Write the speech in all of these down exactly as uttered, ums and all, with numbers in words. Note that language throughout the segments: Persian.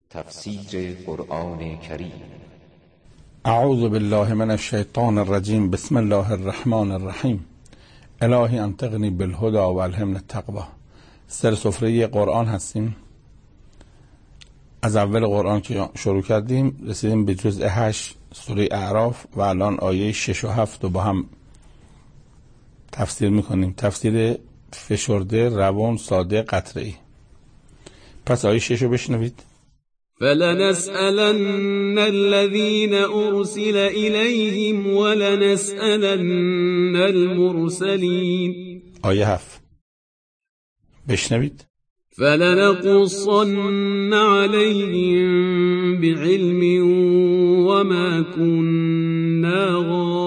تفسیر قرآن کریم. اعوذ بالله من الشیطان الرجیم. بسم الله الرحمن الرحیم. الهی انطقنی بالهدى و الهمنی التقوی. سر سفره قرآن هستیم. از اول قرآن که شروع کردیم رسیدیم به جزء هشت سوره اعراف و الان آیه شش و هفت رو با هم تفسیر میکنیم. تفسیر فشرده، روان، ساده، قطعی. پس آیه شش رو بشنوید. فلنسألن الذين أرسل إليهم ولنسألن المرسلين. آیه هفت بشنوید. فلنقصن عليهم بعلم وما كنا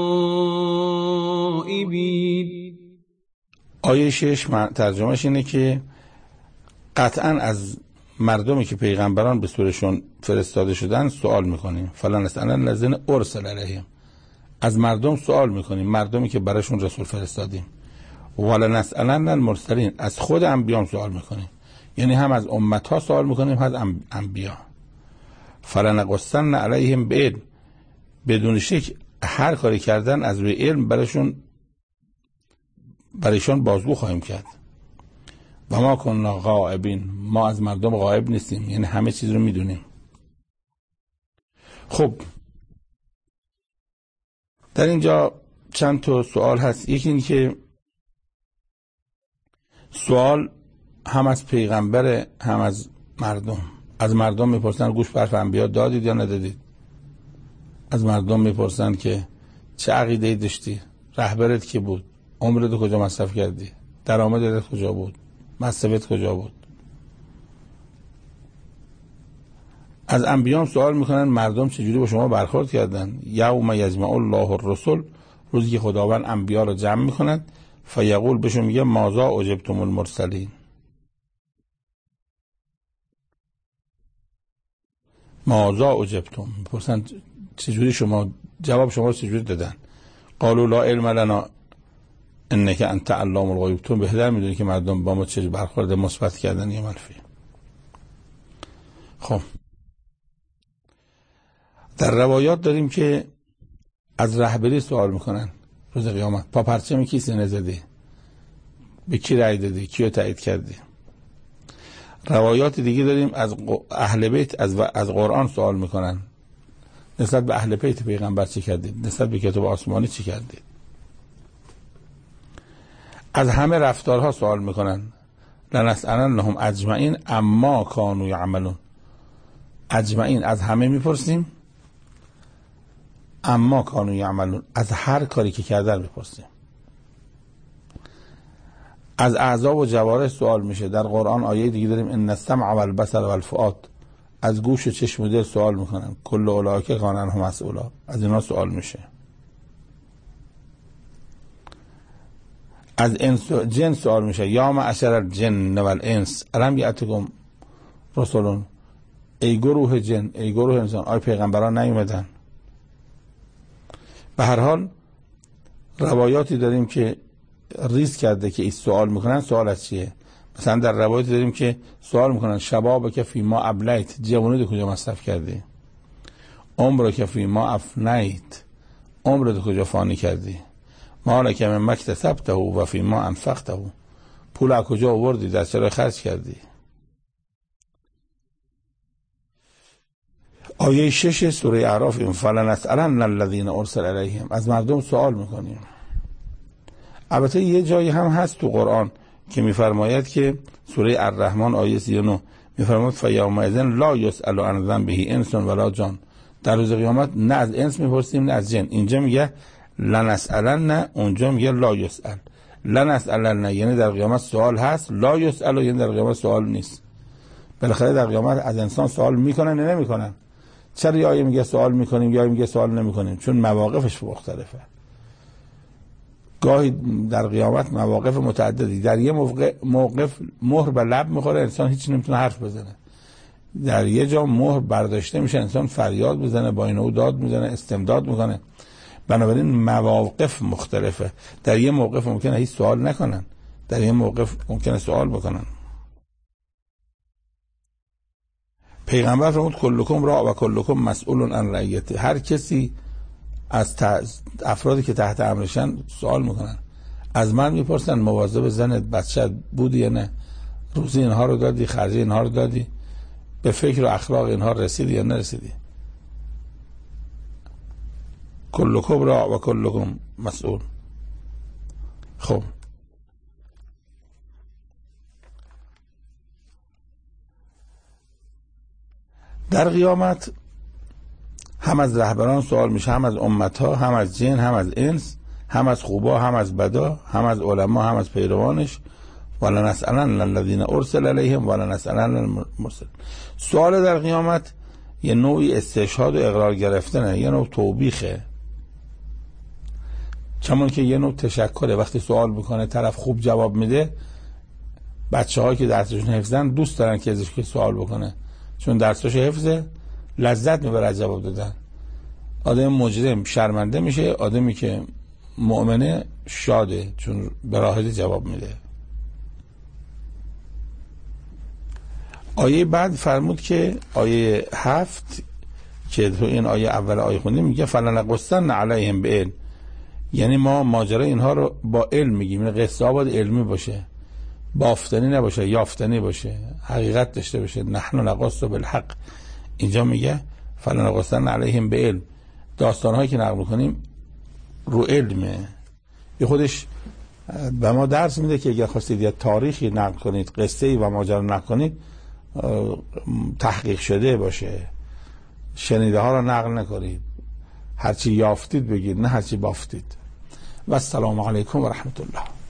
غائبين. آیه شش ترجمهش اینه که قطعا از مردمی که پیغمبران به سورشون فرستاده شدن سوال میکنیم. فلنسألن الذین ارسل الیهم، از مردم سوال میکنیم، مردمی که براشون رسول فرستادیم. ولنسألن المرسلین، از خود انبیام سوال میکنیم، یعنی هم از امتها سوال میکنیم هم از انبیا. فلنقصن علیهم بعلم، بدون شک هر کاری کردن از روی علم براشون برایشون بازگو خواهیم کرد. و ما کننا غائبین، ما از مردم غائب نیستیم، یعنی همه چیز رو میدونیم. خب در اینجا چند تا سوال هست. یکی این که سوال هم از پیغمبر هم از مردم. از مردم میپرسن گوش به حرف انبیا دادید یا ندادید. از مردم میپرسن که چه عقیده‌ای داشتی، رهبرت کی بود، عمرت کجا مصرف کردی، درآمدت کجا بود، مصرفت کجا بود. از انبیام سوال میکنن مردم چجوری با شما برخورد کردن. یوم یجمع الله الرسل، روزی که خداوند انبیا رو جمع میکند. فیقول، بهشون میگه ماذا اجبتم المرسلین، ماذا اجبتم، میپرسن چجوری شما جواب شما رو چجوری دادن. قالوا لا علم لنا انک انت علام الغیوب، تو بهتر میدونی که مردم با ما چه برخورد مثبت کردن یا منفی. خب در روایات داریم که از رهبری سوال میکنن روز قیامت. پا پرچم کی سینه زدی، به کی رأی دادی، کیو تایید کردی. روایات دیگه داریم از اهل بیت از, از قرآن سوال میکنن. نسبت به اهل بیت پیغمبر چی کردید، نسبت به کتاب آسمانی چی کردید. از همه رفتارها سوال میکنن. لنسألنهم اجمعین اما کانوا یعملون، اجمعین از همه میپرسیم، اما کانوا یعملون از هر کاری که کردن میپرسیم. از اعضا و جوارح سوال میشه. در قرآن آیه دیگه داریم ان السمع والبصر والفؤاد، از گوش و چشم و دل سوال میکنن. کل اولئک کان عنه مسئولا، از اینا سوال میشه. از انس و جن سوال میشه. یا معشر الجن والانس الم یأتکم رسل، ای گروه جن، ای گروه انسان، آیا پیغمبران نیومدن؟ به هر حال روایاتی داریم که ریز کرده که این سوال میکنن. سوال از چیه؟ مثلا در روایاتی داریم که سوال میکنن شباب که فی ما ابلیت، جوانی کجا مصرف کردی، عمر که فی ما افنیت، عمر کجا فانی کردی، مال که من مکتسبته و فی ما انفقته، پول از کجا آوردی، در چرا خرج کردی. آیه شش سوره اعراف این فلنسألن الذین ارسل الیهم، از مردم سوال میکنیم. البته یه جایی هم هست تو قرآن که میفرماید که سوره الرحمن آیه سی و نه میفرماید فیومئذ لا یسأل عن ذنبه انس ولا جان، در روز قیامت نه از انس میپرسیم نه از جن. اینجا میگه لنسألن، اونجا میگه لا یسأل. لنسألن یعنی در قیامت سوال هست، لا یسأل یعنی در قیامت سوال نیست. بالاخره در قیامت از انسان سوال میکنن یا نمیکنن. چرا یا میگه سوال میکنیم یا میگه سوال نمیکنیم؟ چون مواقفش مختلفه. گاهی در قیامت مواقف متعددی، در یه موقع موقف مهر به لب میخوره، انسان هیچ نمیتونه حرف بزنه. در یه جا مهر برداشته میشه، انسان فریاد بزنه، با اینو داد میزنه، استمداد میکنه. بنابراین مواقف مختلفه. در یه موقف ممکنه هیچ سوال نکنن، در یه موقف ممکنه سوال بکنن. پیغمبر فرمود کلکم راع و کلکم مسئول عن رعیته. هر کسی از افرادی که تحت امرشن سوال میکنن، از من میپرسن مواظب زنت بچه بودی یا نه، روزی اینها رو دادی، خرجی اینها رو دادی، به فکر و اخلاق اینها رسیدی یا نرسیدی. کلکم راع و کلکم مسئول. خب در قیامت هم از رهبران سوال میشه، هم از امتها، هم از جن، هم از انس، هم از خوبا، هم از بدا، هم از علما، هم از پیروانش. ولنسألن الذین ارسل الیهم ولنسألن المرسلین. سوال در قیامت یه نوعی استشهاد و اقرار گرفتنه، یه نوع توبیخه، چون که یه نوع تشکره. وقتی سوال میکنه طرف خوب جواب میده، بچه هایی که درسشون حفظن دوست دارن که ازش که سوال بکنه، چون درسش حفظه، لذت میبره از جواب دادن. آدم مجرم شرمنده میشه، آدمی که مؤمنه شاده چون به راحتی جواب میده. آیه بعد فرمود که آیه هفت که تو این آیه اول آیه خوندیم میگه فلنقصن علیهم بعلم، یعنی ما ماجرا اینها رو با علم میگیم. این قصه ها باید علمی باشه، بافتنی نباشه، یافتنی باشه، حقیقت داشته باشه. نحن نقص بالحق. اینجا میگه فلنقصن علیهم بعلم. داستان هایی که نقل میکنیم رو علمه. یه خودش به ما درس میده که اگر خواستید یه تاریخی نقل کنید، قصه ای و ماجرا نقل کنید، تحقیق شده باشه، شنیده ها رو نقل نکنید، هرچی یافتید بگید، نه هرچی بافتید. و السلام علیکم و رحمت الله.